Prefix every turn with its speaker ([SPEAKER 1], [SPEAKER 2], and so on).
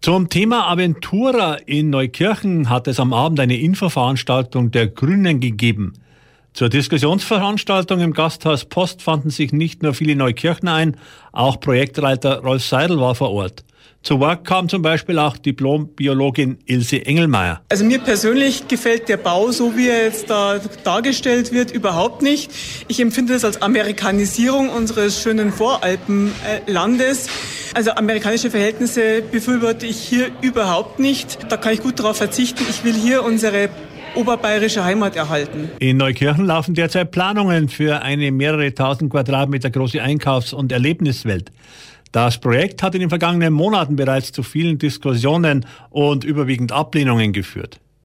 [SPEAKER 1] Zum Thema Aventura in Neukirchen hat es am Abend eine Infoveranstaltung der Grünen gegeben. Zur Diskussionsveranstaltung im Gasthaus Post fanden sich nicht nur viele Neukirchner ein, auch Projektleiter Rolf Seidel war vor Ort. Zu Wort kam zum Beispiel auch Diplombiologin Ilse Engelmeier.
[SPEAKER 2] Also mir persönlich gefällt der Bau, so wie er jetzt da dargestellt wird, überhaupt nicht. Ich empfinde das als Amerikanisierung unseres schönen Voralpenlandes. Also amerikanische Verhältnisse befürworte ich hier überhaupt nicht. Da kann ich gut darauf verzichten. Ich will hier unsere oberbayerische Heimat erhalten.
[SPEAKER 1] In Neukirchen laufen derzeit Planungen für eine mehrere tausend Quadratmeter große Einkaufs- und Erlebniswelt. Das Projekt hat in den vergangenen Monaten bereits zu vielen Diskussionen und überwiegend Ablehnungen geführt.